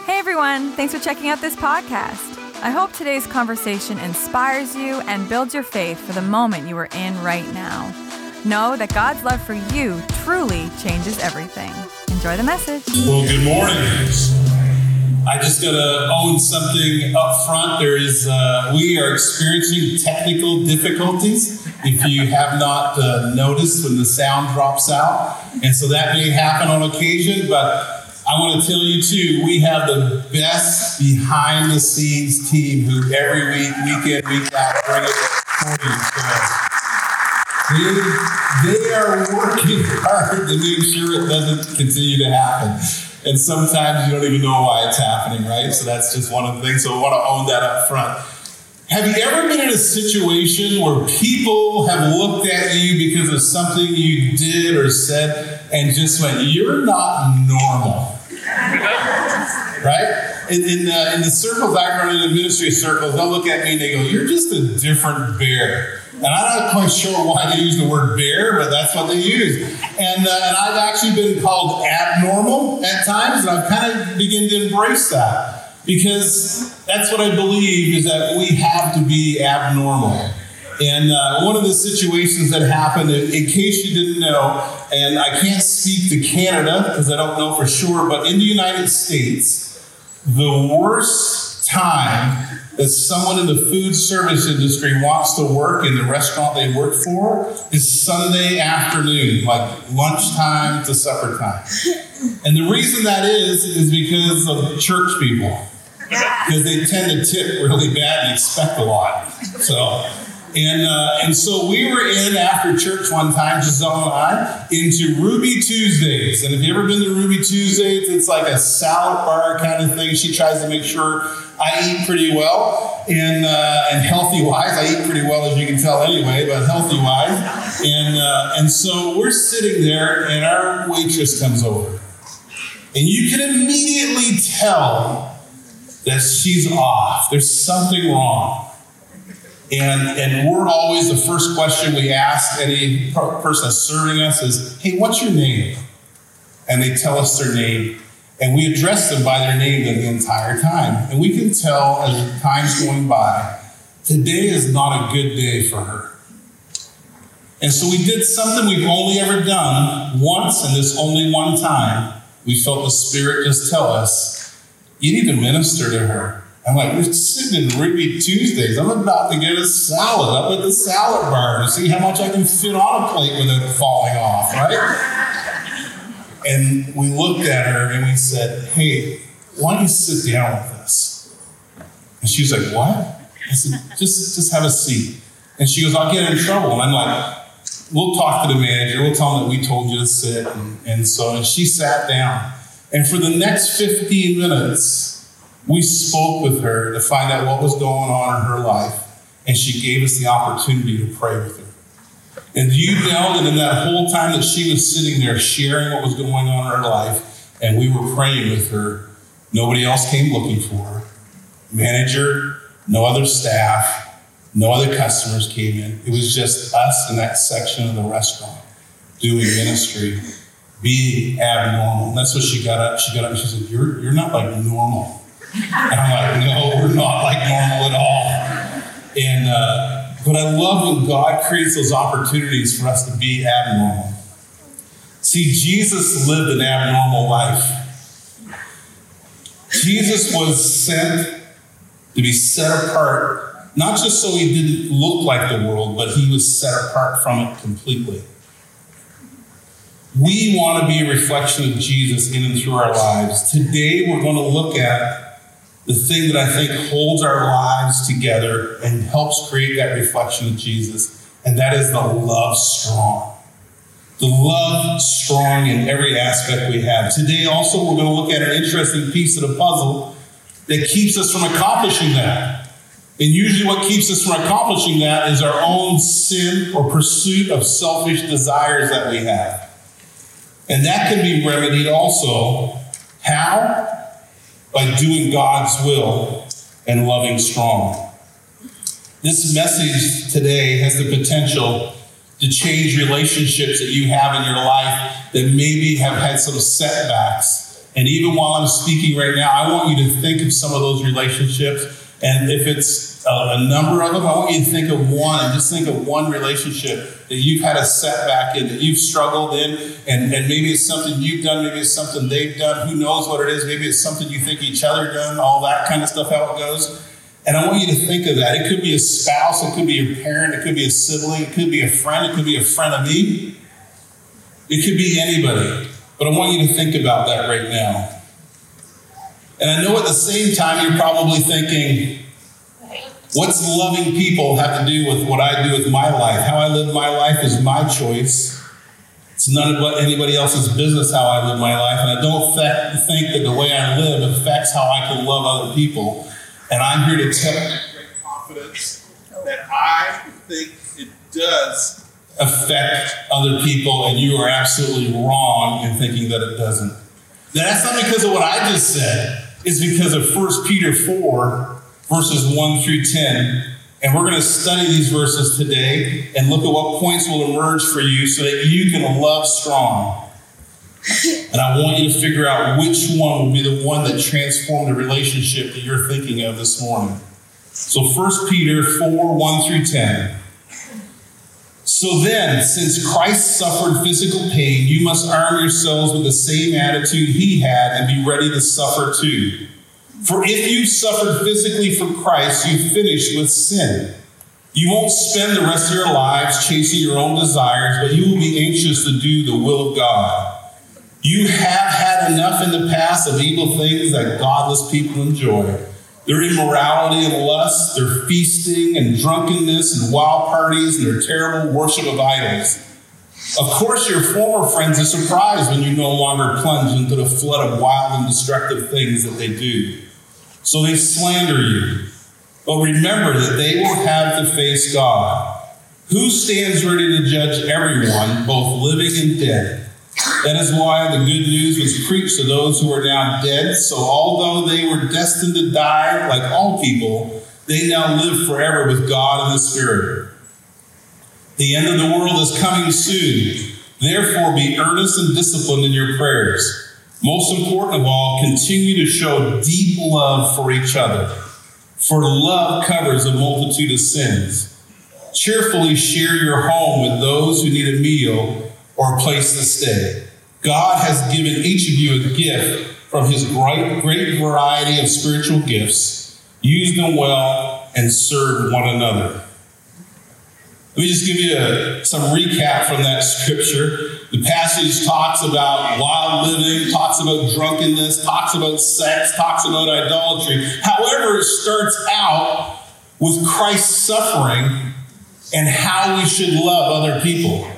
Hey everyone, thanks for checking out this podcast. I hope today's conversation inspires you and builds your faith for the moment you are in right now. Know that God's love for you truly changes everything. Enjoy the message. Well, good morning. I just got to own something up front. We are experiencing technical difficulties, if you have not noticed, when the sound drops out. And so that may happen on occasion, but I want to tell you too, we have the best behind the scenes team who every week, week in, week out, bring it for you. They are working hard to make sure it doesn't continue to happen. And sometimes you don't even know why it's happening, right? So that's just one of the things. So I want to own that up front. Have you ever been in a situation where people have looked at you because of something you did or said and just went, "You're not normal"? Right? In the circles I run, in the ministry circles, they'll look at me and they go, "You're just a different bear." And I'm not quite sure why they use the word bear, but that's what they use. And I've actually been called abnormal at times, and I've kind of begun to embrace that. Because that's what I believe, is that we have to be abnormal. And one of the situations that happened, in case you didn't know, and I can't speak to Canada because I don't know for sure, but in the United States, the worst time that someone in the food service industry wants to work in the restaurant they work for is Sunday afternoon, like lunchtime to supper time. And the reason that is because of church people. Because they tend to tip really bad and expect a lot. And so we were in after church one time, Giselle and I, into Ruby Tuesdays. And if you've ever been to Ruby Tuesdays, it's like a salad bar kind of thing. She tries to make sure I eat pretty well and healthy-wise. I eat pretty well, as you can tell anyway, but healthy-wise. And so we're sitting there, and our waitress comes over. And you can immediately tell that she's off. There's something wrong. And we're always, the first question we ask any person that's serving us is, "Hey, what's your name?" And they tell us their name. And we address them by their name the entire time. And we can tell as time's going by, today is not a good day for her. And so we did something we've only ever done once, and this only one time. We felt the Spirit just tell us, "You need to minister to her." I'm like, "We're sitting in Ruby Tuesdays. I'm about to get a salad up at the salad bar to see how much I can fit on a plate without it falling off," right? And we looked at her and we said, "Hey, why don't you sit down with us?" And she was like, "What?" I said, just have a seat." And she goes, "I'll get in trouble." And I'm like, "We'll talk to the manager. We'll tell him that we told you to sit." And she sat down. And for the next 15 minutes, we spoke with her to find out what was going on in her life. And she gave us the opportunity to pray with her. And you know that in that whole time that she was sitting there sharing what was going on in her life, and we were praying with her, nobody else came looking for her. Manager, no other staff, no other customers came in. It was just us in that section of the restaurant doing ministry, being abnormal. And that's what she got up. She got up and she said, you're not like normal. And I'm like, "No, we're not like normal at all." But I love when God creates those opportunities for us to be abnormal. See, Jesus lived an abnormal life. Jesus was sent to be set apart, not just so he didn't look like the world, but he was set apart from it completely. We want to be a reflection of Jesus in and through our lives. Today, we're going to look at the thing that I think holds our lives together and helps create that reflection of Jesus, and that is the love strong. The love strong in every aspect we have. Today also, we're going to look at an interesting piece of the puzzle that keeps us from accomplishing that. And usually what keeps us from accomplishing that is our own sin or pursuit of selfish desires that we have. And that can be remedied also. How? By doing God's will and loving strong. This message today has the potential to change relationships that you have in your life that maybe have had some setbacks And even while I'm speaking right now, I want you to think of some of those relationships. And if it's a number of them, I want you to think of one, and just think of one relationship that you've had a setback in, that you've struggled in, and maybe it's something you've done, maybe it's something they've done, who knows what it is, maybe it's something you think each other done, all that kind of stuff, how it goes. And I want you to think of that. It could be a spouse, it could be your parent, it could be a sibling, it could be a friend, it could be a friend of me. It could be anybody. But I want you to think about that right now. And I know at the same time you're probably thinking, what's loving people have to do with what I do with my life? How I live my life is my choice. It's none of anybody else's business how I live my life. And I don't think that the way I live affects how I can love other people. And I'm here to tell you with great confidence that I think it does affect other people, and you are absolutely wrong in thinking that it doesn't. Now, that's not because of what I just said. It's because of 1 Peter 4, verses 1 through 10. And we're going to study these verses today and look at what points will emerge for you so that you can love strong. And I want you to figure out which one will be the one that transformed the relationship that you're thinking of this morning. So 1 Peter 4, 1 through 10. So then, since Christ suffered physical pain, you must arm yourselves with the same attitude he had and be ready to suffer too. For if you suffered physically for Christ, you finished with sin. You won't spend the rest of your lives chasing your own desires, but you will be anxious to do the will of God. You have had enough in the past of evil things that godless people enjoy. Their immorality and lust, their feasting and drunkenness and wild parties and their terrible worship of idols. Of course, your former friends are surprised when you no longer plunge into the flood of wild and destructive things that they do. So they slander you. But remember that they will have to face God, who stands ready to judge everyone, both living and dead. That is why the good news was preached to those who are now dead. So although they were destined to die like all people, they now live forever with God in the Spirit. The end of the world is coming soon. Therefore, be earnest and disciplined in your prayers. Most important of all, continue to show deep love for each other. For love covers a multitude of sins. Cheerfully share your home with those who need a meal or a place to stay. God has given each of you a gift from his great variety of spiritual gifts. Use them well and serve one another. Let me just give you some recap from that scripture. The passage talks about wild living, talks about drunkenness, talks about sex, talks about idolatry. However, it starts out with Christ's suffering and how we should love other people.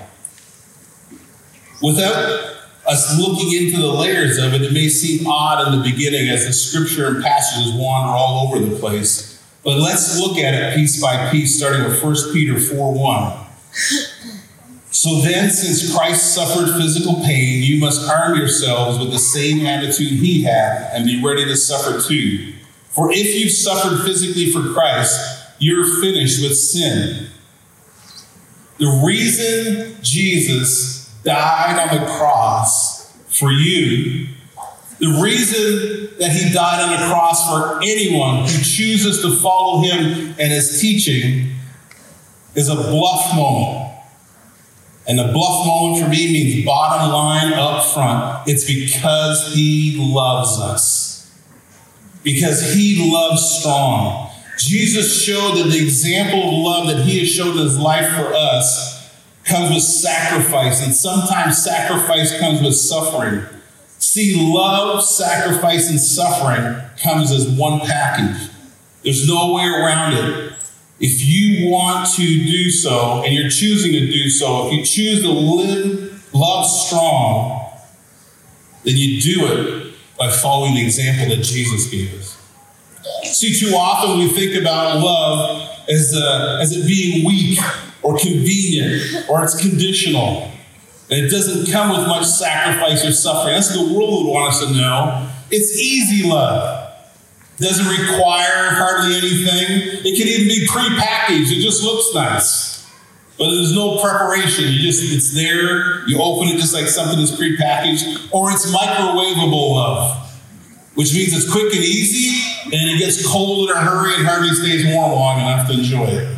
Without us looking into the layers of it, it may seem odd in the beginning as the scripture and passages wander all over the place. But let's look at it piece by piece, starting with 1 Peter 4:1. So then, since Christ suffered physical pain, you must arm yourselves with the same attitude he had and be ready to suffer too. For if you've suffered physically for Christ, you're finished with sin. The reason Jesus died on the cross for you, the reason that he died on the cross for anyone who chooses to follow him and his teaching is a bluff moment. And the bluff moment for me means bottom line up front. It's because he loves us. Because he loves strong. Jesus showed that the example of love that he has shown in his life for us comes with sacrifice, and sometimes sacrifice comes with suffering. See, love, sacrifice, and suffering comes as one package. There's no way around it. If you want to do so, and you're choosing to do so, if you choose to love strong, then you do it by following the example that Jesus gave us. See, too often we think about love as it being weak or convenient, or it's conditional. And it doesn't come with much sacrifice or suffering. That's what the world would want us to know. It's easy love. It doesn't require hardly anything. It can even be prepackaged. It just looks nice. But there's no preparation. It's there. You open it just like something is prepackaged. Or it's microwavable love, which means it's quick and easy, and it gets cold in a hurry and hardly stays warm long enough to enjoy it.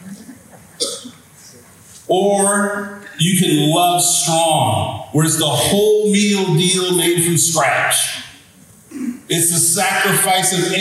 Or you can love strong, where it's the whole meal deal made from scratch. It's the sacrifice of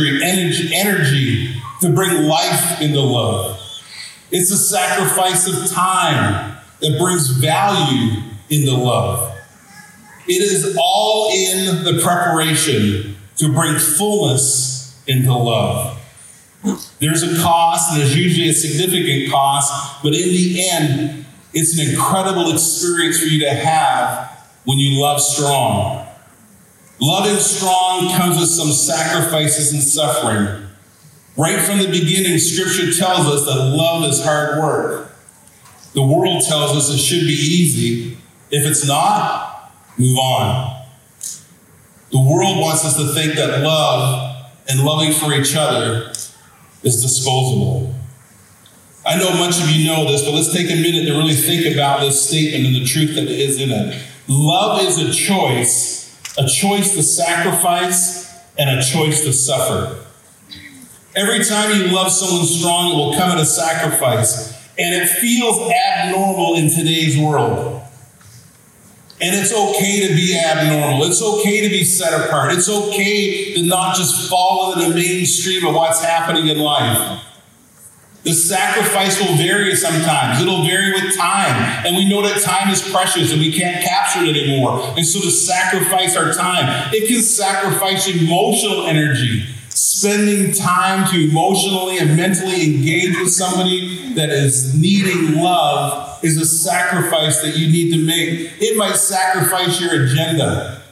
energy to bring life into love. It's a sacrifice of time that brings value into love. It is all in the preparation to bring fullness into love. There's a cost, and there's usually a significant cost, but in the end, it's an incredible experience for you to have when you love strong. Loving strong comes with some sacrifices and suffering. Right from the beginning, Scripture tells us that love is hard work. The world tells us it should be easy. If it's not, move on. The world wants us to think that love and loving for each other is disposable. I know much of you know this, but let's take a minute to really think about this statement and the truth that is in it. Love is a choice to sacrifice and a choice to suffer. Every time you love someone strong, it will come at a sacrifice. And it feels abnormal in today's world. And it's okay to be abnormal. It's okay to be set apart. It's okay to not just follow in the mainstream of what's happening in life. The sacrifice will vary sometimes. It'll vary with time. And we know that time is precious and we can't capture it anymore. And so to sacrifice our time, it can sacrifice emotional energy. Spending time to emotionally and mentally engage with somebody that is needing love is a sacrifice that you need to make. It might sacrifice your agenda.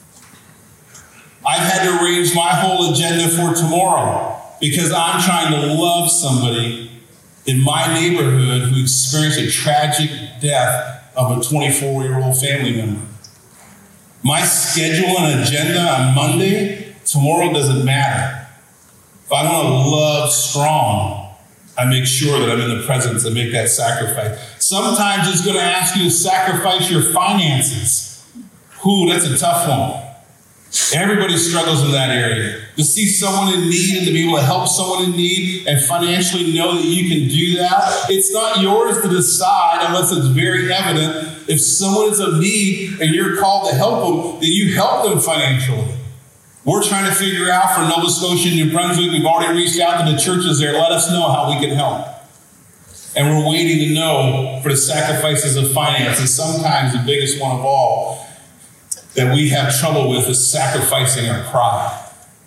I've had to arrange my whole agenda for tomorrow because I'm trying to love somebody in my neighborhood who experienced a tragic death of a 24-year-old family member. My schedule and agenda on Monday, tomorrow doesn't matter. If I want to love strong, I make sure that I'm in the presence and make that sacrifice. Sometimes it's going to ask you to sacrifice your finances. Ooh, that's a tough one. Everybody struggles in that area. To see someone in need and to be able to help someone in need and financially know that you can do that, it's not yours to decide unless it's very evident. If someone is in need and you're called to help them, then you help them financially. We're trying to figure out for Nova Scotia and New Brunswick, we've already reached out to the churches there. Let us know how we can help. And we're waiting to know for the sacrifices of finances. Sometimes the biggest one of all that we have trouble with is sacrificing our pride.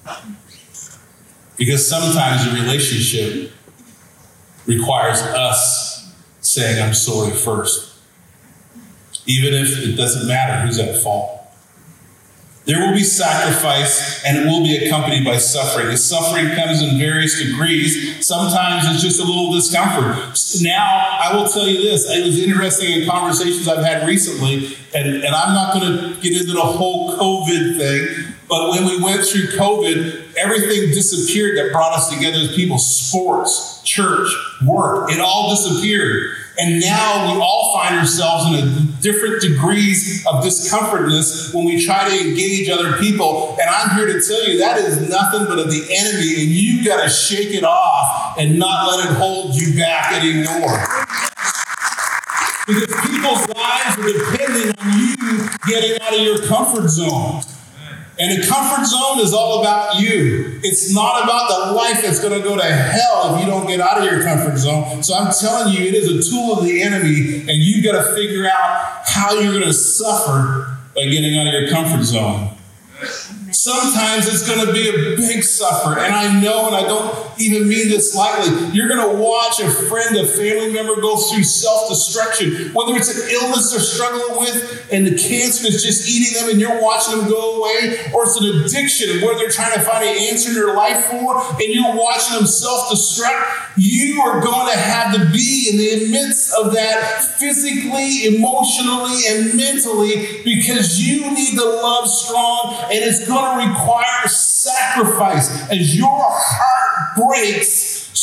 Because sometimes the relationship requires us saying, I'm sorry first. Even if it doesn't matter who's at fault. There will be sacrifice, and it will be accompanied by suffering. The suffering comes in various degrees. Sometimes it's just a little discomfort. Now, I will tell you this. It was interesting in conversations I've had recently, and I'm not going to get into the whole COVID thing, but when we went through COVID, everything disappeared that brought us together as people. Sports, church, work, it all disappeared. And now we all find ourselves in different degrees of discomfortness when we try to engage other people. And I'm here to tell you that is nothing but of the enemy, and you got to shake it off and not let it hold you back anymore. Because people's lives are depending on you getting out of your comfort zone. And the comfort zone is all about you. It's not about the life that's going to go to hell if you don't get out of your comfort zone. So I'm telling you, it is a tool of the enemy, and you got to figure out how you're going to suffer by getting out of your comfort zone. Sometimes it's going to be a big suffer. And I know, and I don't even mean this lightly, you're going to watch a friend, a family member go through self-destruction, whether it's an illness they're struggling with and the cancer is just eating them and you're watching them go away, or it's an addiction where they're trying to find an answer in their life for, and you're watching them self-destruct. You are going to have to be in the midst of that physically, emotionally, and mentally, because you need to love strong, and it's going to require sacrifice. As your heart breaks,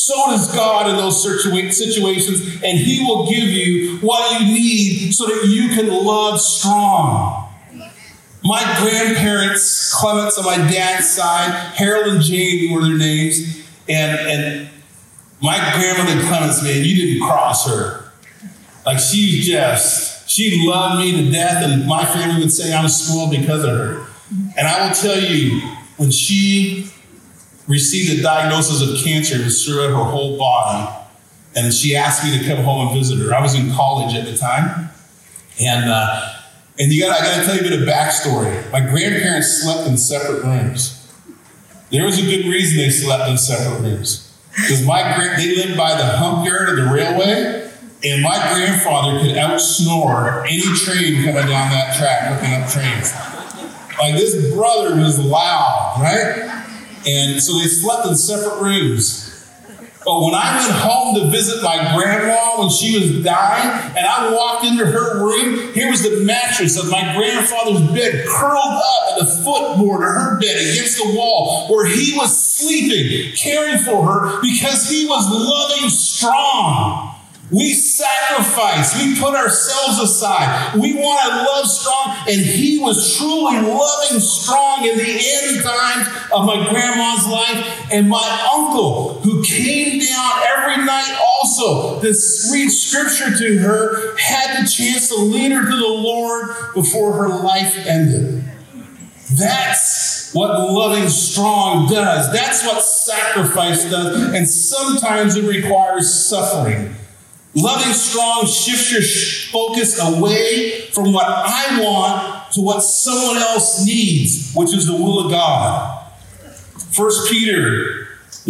So does God in those situations, and he will give you what you need so that you can love strong. My grandparents, Clements on my dad's side, Harold and Jane were their names, and my grandmother Clements, man, you didn't cross her. Like she loved me to death, and my family would say I'm spoiled because of her. And I will tell you, when she received a diagnosis of cancer, it was throughout her whole body, and she asked me to come home and visit her. I was in college at the time, and I got to tell you a bit of backstory. My grandparents slept in separate rooms. There was a good reason they slept in separate rooms, because they lived by the hump yard of the railway, and my grandfather could out-snore any train coming down that track, looking up trains. Like, this brother was loud, right? And so they slept in separate rooms. But when I went home to visit my grandma when she was dying, and I walked into her room, here was the mattress of my grandfather's bed curled up at the footboard of her bed against the wall where he was sleeping, caring for her because he was loving strong. We sacrifice. We put ourselves aside. We want to love strong. And he was truly loving strong in the end times of my grandma's life. And my uncle, who came down every night also to read scripture to her, had the chance to lead her to the Lord before her life ended. That's what loving strong does. That's what sacrifice does. And sometimes it requires suffering. Loving strong shifts your focus away from what I want to what someone else needs, which is the will of God. 1 Peter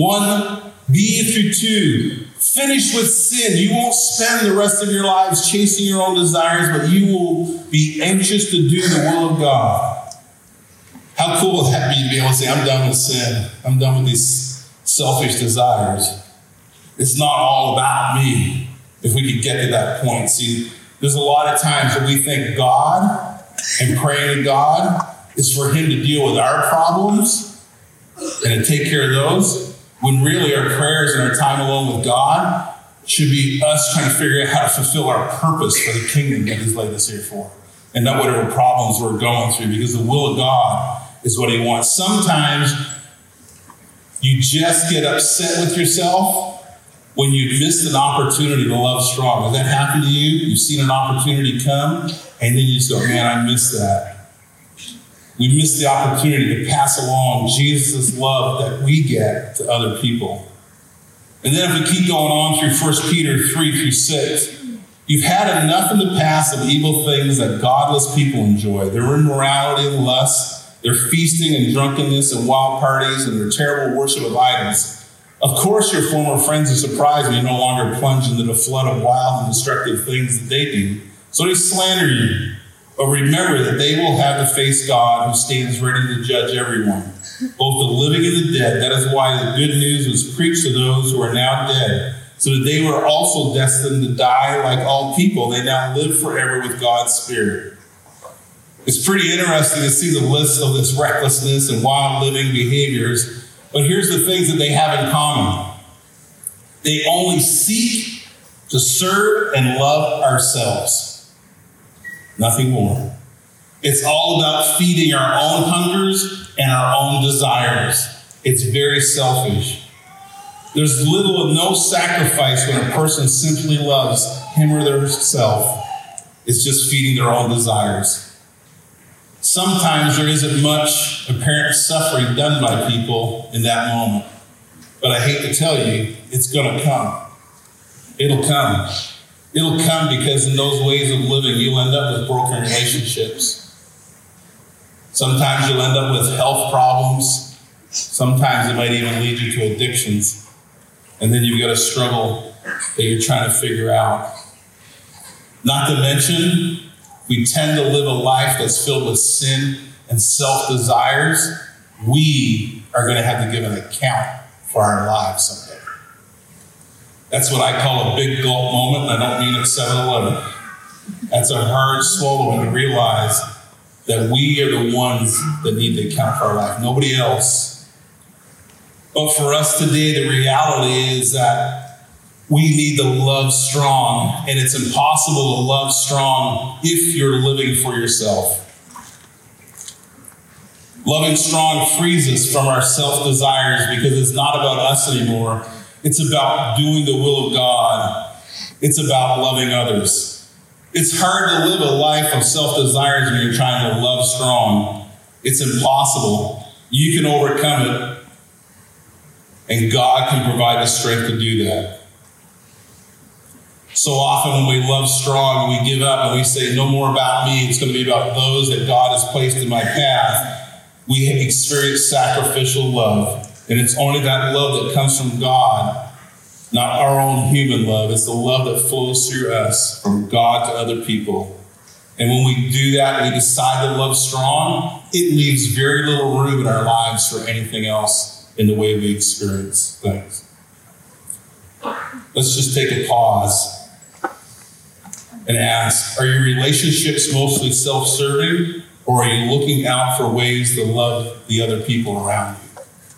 1b-2. Finish with sin. You won't spend the rest of your lives chasing your own desires, but you will be anxious to do the will of God. How cool would that be to be able to say, I'm done with sin. I'm done with these selfish desires. It's not all about me. If we could get to that point. See, there's a lot of times that we think God and praying to God is for him to deal with our problems and to take care of those, when really our prayers and our time alone with God should be us trying to figure out how to fulfill our purpose for the kingdom that he's laid us here for, and not whatever problems we're going through, because the will of God is what he wants. Sometimes you just get upset with yourself when you missed an opportunity to love strong. Has that happened to you? You've seen an opportunity come, and then you just go, man, I missed that. We missed the opportunity to pass along Jesus' love that we get to other people. And then if we keep going on through 1 Peter 3-6, you've had enough in the past of evil things that godless people enjoy. Their immorality and lust, their feasting and drunkenness and wild parties, and their terrible worship of idols. Of course, your former friends are surprised when you no longer plunge into the flood of wild and destructive things that they do. So they slander you. But remember that they will have to face God, who stands ready to judge everyone, both the living and the dead. That is why the good news was preached to those who are now dead, so that they were also destined to die like all people. They now live forever with God's Spirit. It's pretty interesting to see the list of this recklessness and wild living behaviors. But here's the things that they have in common. They only seek to serve and love ourselves. Nothing more. It's all about feeding our own hungers and our own desires. It's very selfish. There's little or no sacrifice when a person simply loves him or herself. It's just feeding their own desires. Sometimes there isn't much apparent suffering done by people in that moment. But I hate to tell you, it's going to come. It'll come. It'll come because in those ways of living, you'll end up with broken relationships. Sometimes you'll end up with health problems. Sometimes it might even lead you to addictions. And then you've got a struggle that you're trying to figure out. Not to mention, we tend to live a life that's filled with sin and self-desires. We are going to have to give an account for our lives someday. That's what I call a big gulp moment, and I don't mean at 7-Eleven. That's a hard swallow when you realize that we are the ones that need to account for our life. Nobody else. But for us today, the reality is that we need to love strong, and it's impossible to love strong if you're living for yourself. Loving strong frees us from our self-desires because it's not about us anymore. It's about doing the will of God. It's about loving others. It's hard to live a life of self-desires when you're trying to love strong. It's impossible. You can overcome it, and God can provide the strength to do that. So often when we love strong, we give up and we say, no more about me. It's going to be about those that God has placed in my path. We experience sacrificial love. And it's only that love that comes from God, not our own human love. It's the love that flows through us from God to other people. And when we do that, we decide to love strong, it leaves very little room in our lives for anything else in the way we experience things. Let's just take a pause and ask, are your relationships mostly self-serving, or are you looking out for ways to love the other people around you?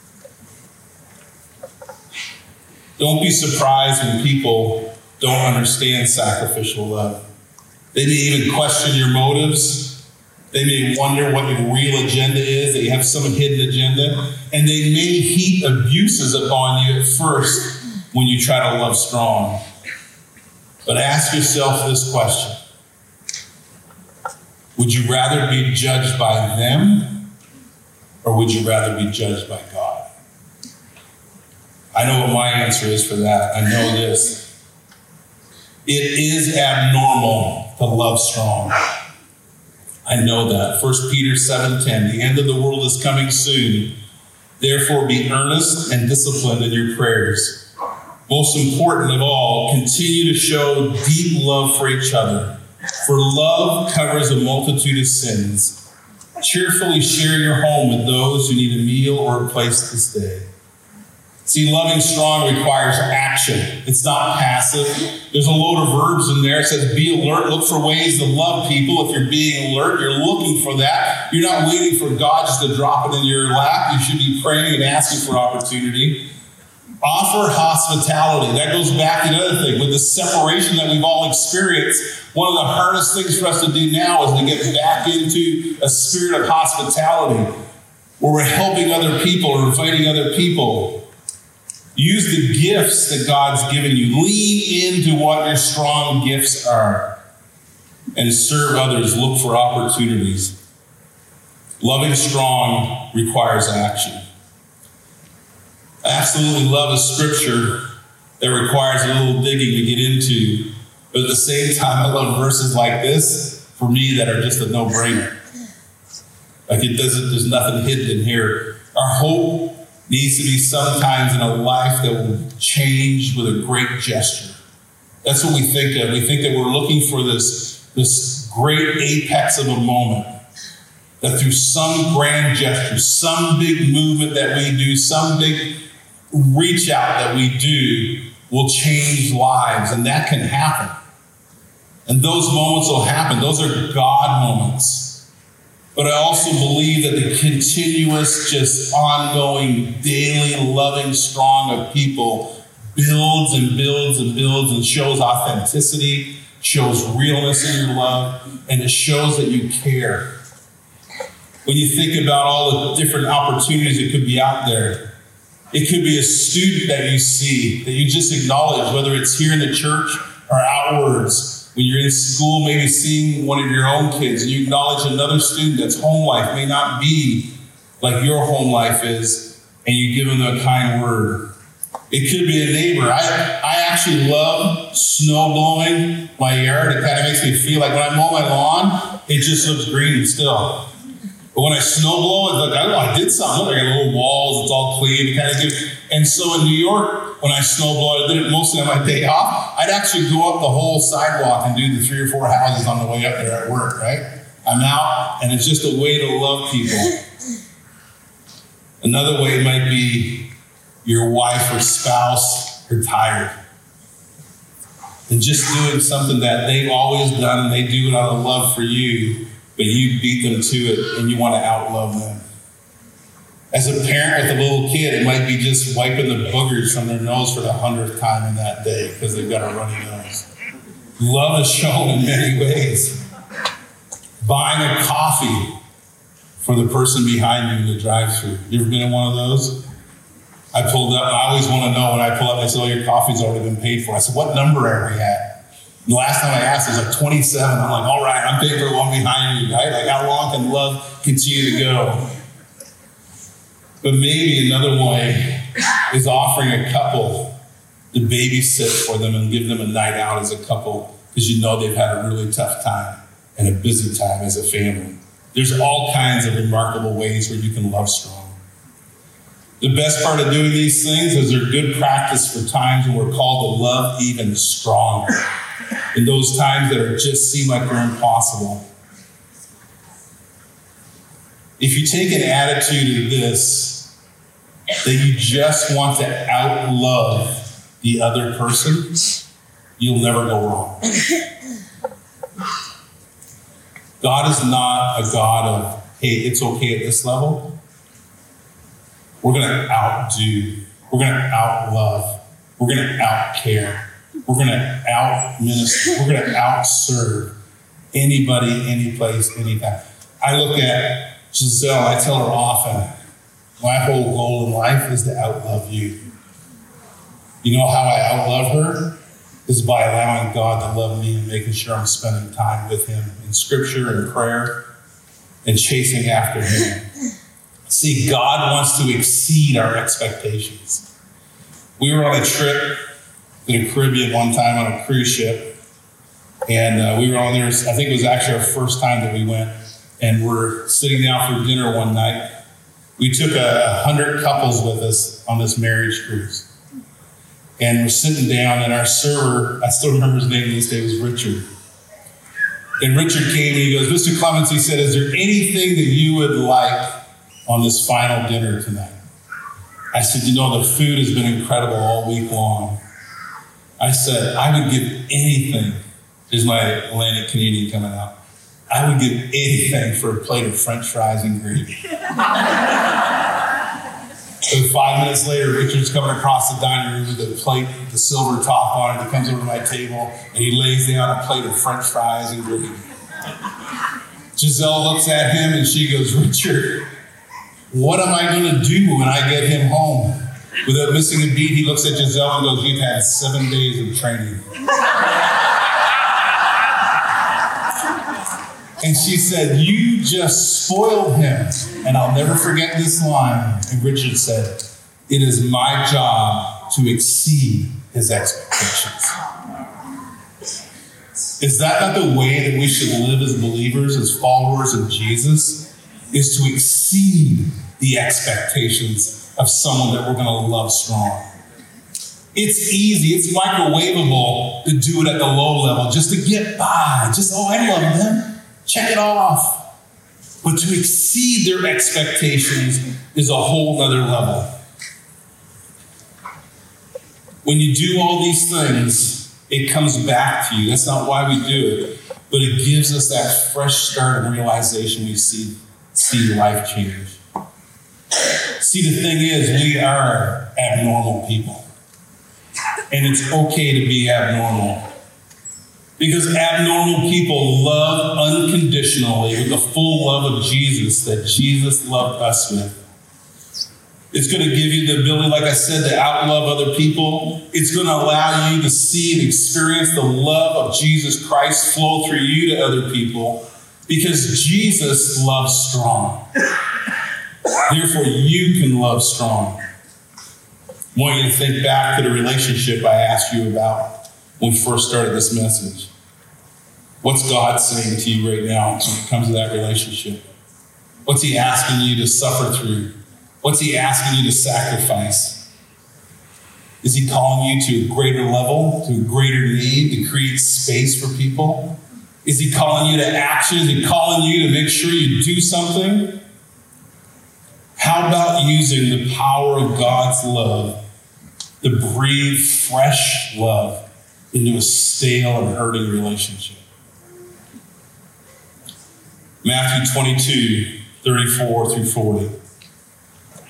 Don't be surprised when people don't understand sacrificial love. They may even question your motives. They may wonder what your real agenda is, that you have some hidden agenda, and they may heap abuses upon you at first when you try to love strong. But ask yourself this question. Would you rather be judged by them, or would you rather be judged by God? I know what my answer is for that. I know this. It is abnormal to love strong. I know that. 1 Peter 7:10, the end of the world is coming soon. Therefore be earnest and disciplined in your prayers. Most important of all, continue to show deep love for each other. For love covers a multitude of sins. Cheerfully share your home with those who need a meal or a place to stay. See, loving strong requires action. It's not passive. There's a load of verbs in there. It says be alert, look for ways to love people. If you're being alert, you're looking for that. You're not waiting for God just to drop it in your lap. You should be praying and asking for opportunity. Offer hospitality. That goes back to the other thing. With the separation that we've all experienced, one of the hardest things for us to do now is to get back into a spirit of hospitality where we're helping other people or inviting other people. Use the gifts that God's given you. Lean into what your strong gifts are and serve others. Look for opportunities. Loving strong requires action. I absolutely love a scripture that requires a little digging to get into, but at the same time, I love verses like this for me that are just a no-brainer. Like there's nothing hidden in here. Our hope needs to be sometimes in a life that will change with a great gesture. That's what we think of. We think that we're looking for this great apex of a moment. That through some grand gesture, some big movement that we do, some big reach out that we do will change lives. And that can happen. And those moments will happen. Those are God moments. But I also believe that the continuous, just ongoing, daily loving strong of people builds and builds and builds and shows authenticity, shows realness in your love, and it shows that you care. When you think about all the different opportunities that could be out there, it could be a student that you see, that you just acknowledge, whether it's here in the church or outwards. When you're in school, maybe seeing one of your own kids, and you acknowledge another student that's home life may not be like your home life is, and you give them a kind word. It could be a neighbor. I actually love snow blowing my yard. It kind of makes me feel like when I mow my lawn, it just looks green still. But when I snow blow, it's like, I did something. Look, I got little walls, it's all clean. It kind of gives. And so in New York, when I snow blow, I did it mostly on my day off. I'd actually go up the whole sidewalk and do the 3 or 4 houses on the way up there at work, right? I'm out, and it's just a way to love people. Another way might be your wife or spouse are tired. And just doing something that they've always done, and they do it out of love for you, but you beat them to it, and you want to outlove them. As a parent with a little kid, it might be just wiping the boogers from their nose for the 100th time in that day because they've got a runny nose. Love is shown in many ways. Buying a coffee for the person behind you in the drive-thru. You ever been in one of those? I pulled up, and I always want to know when I pull up, they say, oh, your coffee's already been paid for. I said, what number are we at? And the last time I asked, it was like 27. I'm like, all right, I'm paying for the one behind you, right? Like, how long can love continue to go? But maybe another way is offering a couple to babysit for them and give them a night out as a couple because you know they've had a really tough time and a busy time as a family. There's all kinds of remarkable ways where you can love strong. The best part of doing these things is they're good practice for times when we're called to love even stronger. In those times that are just seem like they're impossible. If you take an attitude of this, that you just want to outlove the other person, you'll never go wrong. God is not a God of, hey, it's okay at this level. We're going to outdo. We're going to outlove. We're going to outcare. We're going to out-minister. We're going to out-serve anybody, any place, anytime. I look at Giselle. I tell her often, my whole goal in life is to outlove you. You know how I outlove her? Is by allowing God to love me and making sure I'm spending time with him in scripture and prayer and chasing after him. See, God wants to exceed our expectations. We were on a trip to the Caribbean one time on a cruise ship. And we were on there, I think it was actually our first time that we went. And we're sitting down for dinner one night. We took 100 couples with us on this marriage cruise. And we're sitting down, and our server, I still remember his name this day, was Richard. And Richard came and he goes, Mr. Clements, he said, is there anything that you would like on this final dinner tonight? I said, you know, the food has been incredible all week long. I said, I would give anything. There's my Atlantic Canadian coming out. I would give anything for a plate of French fries and gravy. So 5 minutes later, Richard's coming across the dining room with a plate with the silver top on it. He comes over to my table and he lays down a plate of French fries and gravy. Giselle looks at him and she goes, Richard, what am I going to do when I get him home? Without missing a beat, he looks at Giselle and goes, you've had 7 days of training. And she said, you just spoiled him. And I'll never forget this line. And Richard said, it is my job to exceed his expectations. Is that not the way that we should live as believers, as followers of Jesus? Is to exceed the expectations of someone that we're going to love strong. It's easy, it's microwavable to do it at the low level, just to get by. Just, oh, I love them. Check it off. But to exceed their expectations is a whole other level. When you do all these things, it comes back to you. That's not why we do it. But it gives us that fresh start and realization we see life change. See, the thing is, we are abnormal people. And it's okay to be abnormal. Because abnormal people love unconditionally with the full love of Jesus that Jesus loved us with. It's going to give you the ability, like I said, to outlove other people. It's going to allow you to see and experience the love of Jesus Christ flow through you to other people because Jesus loves strong. Therefore, you can love strong. I want you to think back to the relationship I asked you about when we first started this message. What's God saying to you right now when it comes to that relationship? What's he asking you to suffer through? What's he asking you to sacrifice? Is he calling you to a greater level, to a greater need, to create space for people? Is he calling you to action? Is he calling you to make sure you do something? How about using the power of God's love to breathe fresh love into a stale and hurting relationship? Matthew 22, 34 through 40.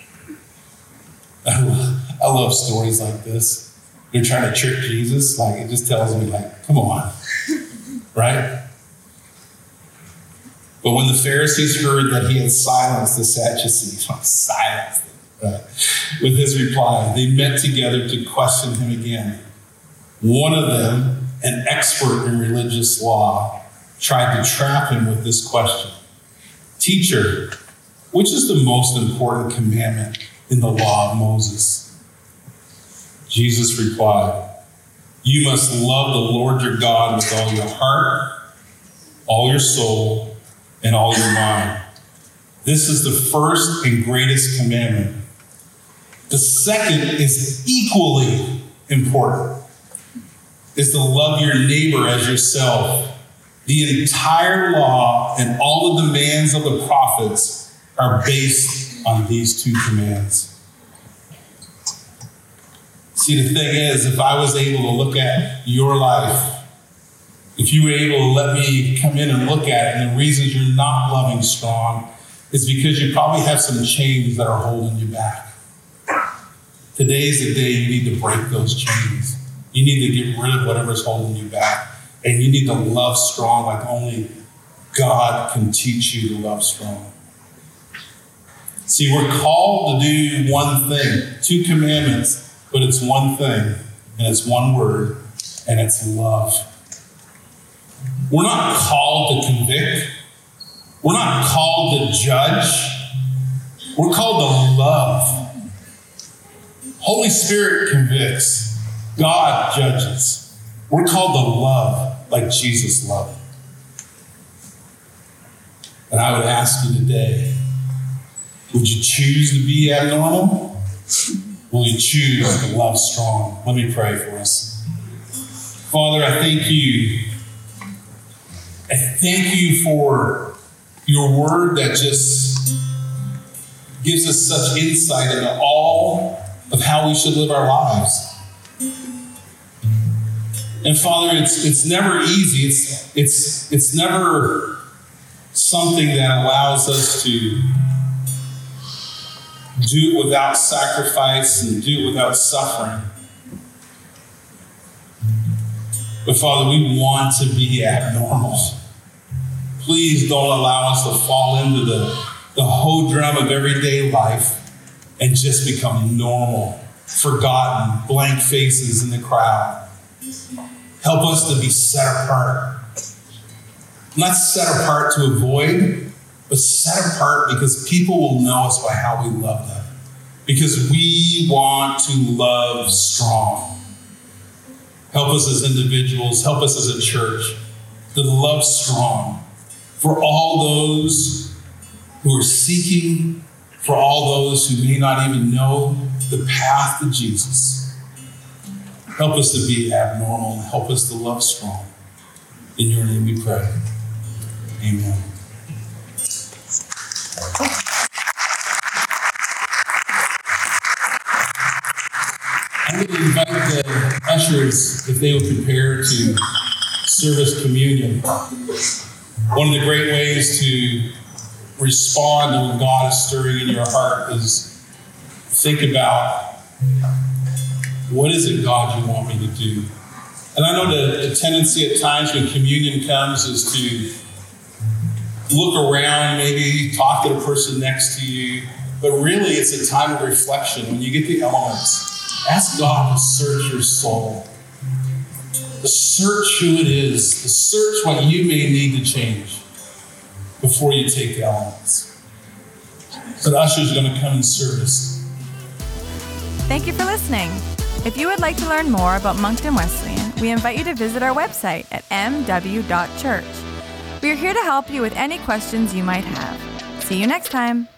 I love stories like this. They're trying to trick Jesus. Like, it just tells me, like, come on, right? But when the Pharisees heard that he had silenced the Sadducees, with his reply, they met together to question him again. One of them, an expert in religious law, tried to trap him with this question. Teacher, which is the most important commandment in the law of Moses? Jesus replied, you must love the Lord your God with all your heart, all your soul, and all your mind. This is the first and greatest commandment. The second is equally important. Is to love your neighbor as yourself. The entire law and all the demands of the prophets are based on these two commands. See, the thing is, if I was able to look at your life, if you were able to let me come in and look at it, and the reasons you're not loving strong is because you probably have some chains that are holding you back. Today's the day you need to break those chains. You need to get rid of whatever's holding you back. And you need to love strong like only God can teach you to love strong. See, we're called to do one thing, 2 commandments, but it's one thing, and it's one word, and it's love. We're not called to convict. We're not called to judge. We're called to love. Holy Spirit convicts. God judges. We're called to love like Jesus loved. And I would ask you today, would you choose to be abnormal? Will you choose to love strong? Let me pray for us. Father, I thank you. I thank you for your word that just gives us such insight into all of how we should live our lives. And Father, it's never easy. It's never something that allows us to do it without sacrifice and do it without suffering. But Father, we want to be abnormal. Please don't allow us to fall into the humdrum of everyday life and just become normal, forgotten, blank faces in the crowd. Help us to be set apart. Not set apart to avoid, but set apart because people will know us by how we love them. Because we want to love strong. Help us as individuals, help us as a church to love strong for all those who are seeking, for all those who may not even know the path to Jesus. Help us to be abnormal and help us to love strong. In your name we pray. Amen. I'm going to invite the ushers if they would prepare to service communion. One of the great ways to respond to when God is stirring in your heart is think about, what is it, God, you want me to do? And I know the tendency at times when communion comes is to look around, maybe talk to the person next to you, but really it's a time of reflection. When you get the elements, ask God to search your soul, to search who it is, to search what you may need to change before you take the elements. So the ushers are going to come and serve us. Thank you for listening. If you would like to learn more about Moncton Wesleyan, we invite you to visit our website at mw.church. We are here to help you with any questions you might have. See you next time.